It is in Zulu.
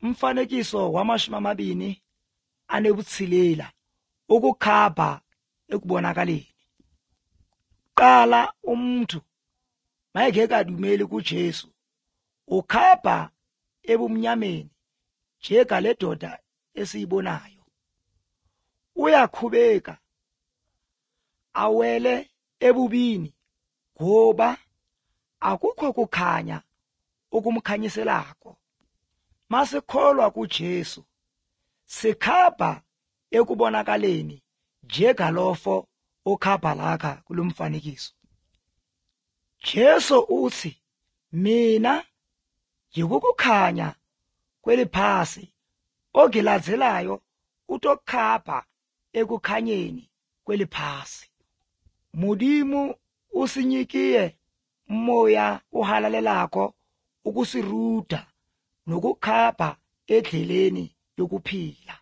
Umfanekiso wamashumi anebutsilela ukukhapha ekubonakaleni. Qala umuntu mayengeke adumeli kuJesu ukhapha ebumnyameni njeka le doda esiyibonayo. Uyakhubeka awele ebubini ngoba akukho kukhanya okumkhanyiselako. Masikholwa kuJesu sikhapha ekubonakaleni njengalofo okhapha lakha kulomfanekiso. Jesu uthi mina yikukukhanya kweliphasi, ongilandzelayo utokhapha ekukhanyeni kweliphasi. Mudimu usinyikiye moya uhalalelako ukusiruda nokukhapha endleleni yokuphila.